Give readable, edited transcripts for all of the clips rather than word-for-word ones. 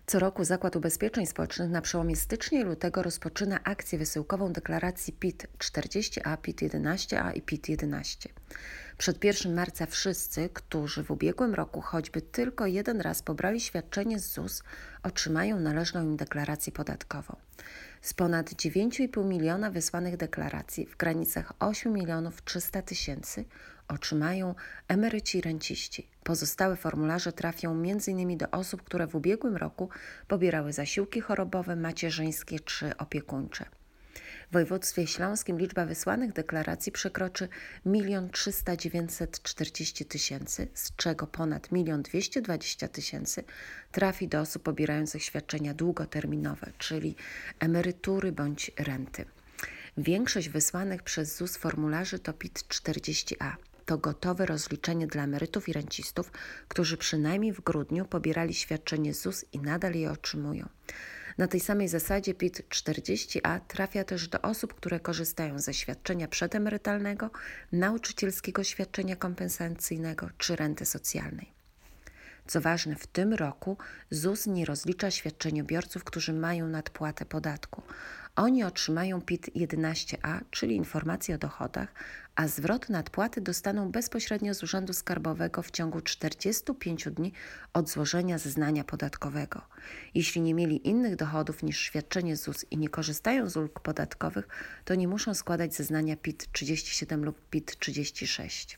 Co roku Zakład Ubezpieczeń Społecznych na przełomie stycznia i lutego rozpoczyna akcję wysyłkową deklaracji PIT-40A, PIT-11A i PIT-11. Przed 1 marca wszyscy, którzy w ubiegłym roku choćby tylko jeden raz pobrali świadczenie z ZUS, otrzymają należną im deklarację podatkową. Z ponad 9,5 miliona wysłanych deklaracji w granicach 8 300 000 otrzymają emeryci i renciści. Pozostałe formularze trafią m.in. do osób, które w ubiegłym roku pobierały zasiłki chorobowe, macierzyńskie czy opiekuńcze. W województwie śląskim liczba wysłanych deklaracji przekroczy 1 300 940 000, z czego ponad 1 220 000 trafi do osób pobierających świadczenia długoterminowe, czyli emerytury bądź renty. Większość wysłanych przez ZUS formularzy to PIT-40A. To gotowe rozliczenie dla emerytów i rencistów, którzy przynajmniej w grudniu pobierali świadczenie ZUS i nadal je otrzymują. Na tej samej zasadzie PIT-40A trafia też do osób, które korzystają ze świadczenia przedemerytalnego, nauczycielskiego świadczenia kompensacyjnego czy renty socjalnej. Co ważne, w tym roku ZUS nie rozlicza świadczeniobiorców, którzy mają nadpłatę podatku. Oni otrzymają PIT-11A, czyli informację o dochodach, a zwrot nadpłaty dostaną bezpośrednio z Urzędu Skarbowego w ciągu 45 dni od złożenia zeznania podatkowego. Jeśli nie mieli innych dochodów niż świadczenie ZUS i nie korzystają z ulg podatkowych, to nie muszą składać zeznania PIT-37 lub PIT-36.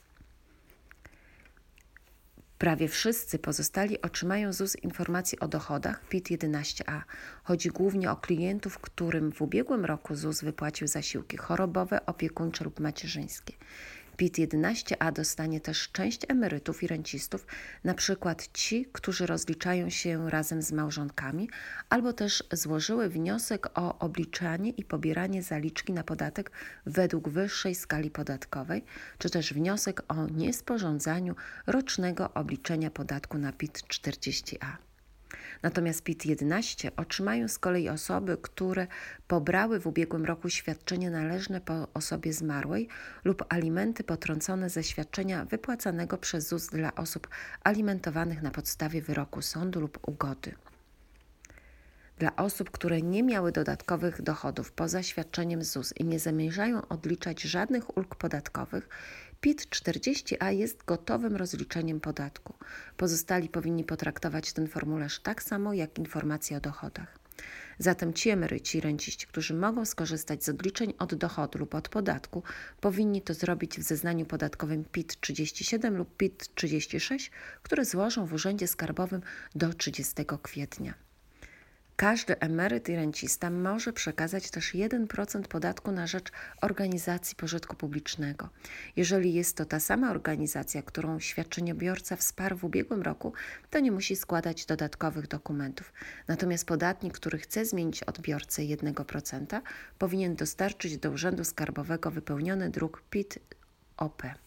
Prawie wszyscy pozostali otrzymają ZUS informacje o dochodach PIT-11A. Chodzi głównie o klientów, którym w ubiegłym roku ZUS wypłacił zasiłki chorobowe, opiekuńcze lub macierzyńskie. PIT-11A dostanie też część emerytów i rencistów, na przykład ci, którzy rozliczają się razem z małżonkami, albo też złożyły wniosek o obliczanie i pobieranie zaliczki na podatek według wyższej skali podatkowej, czy też wniosek o niesporządzaniu rocznego obliczenia podatku na PIT-40A. Natomiast PIT-11 otrzymają z kolei osoby, które pobrały w ubiegłym roku świadczenie należne po osobie zmarłej lub alimenty potrącone ze świadczenia wypłacanego przez ZUS dla osób alimentowanych na podstawie wyroku sądu lub ugody. Dla osób, które nie miały dodatkowych dochodów poza świadczeniem ZUS i nie zamierzają odliczać żadnych ulg podatkowych, PIT-40A jest gotowym rozliczeniem podatku. Pozostali powinni potraktować ten formularz tak samo jak informacje o dochodach. Zatem ci emeryci i renciści, którzy mogą skorzystać z odliczeń od dochodu lub od podatku, powinni to zrobić w zeznaniu podatkowym PIT-37 lub PIT-36, które złożą w Urzędzie Skarbowym do 30 kwietnia. Każdy emeryt i rencista może przekazać też 1% podatku na rzecz organizacji pożytku publicznego. Jeżeli jest to ta sama organizacja, którą świadczeniobiorca wsparł w ubiegłym roku, to nie musi składać dodatkowych dokumentów. Natomiast podatnik, który chce zmienić odbiorcę 1%, powinien dostarczyć do Urzędu Skarbowego wypełniony druk PIT-OP.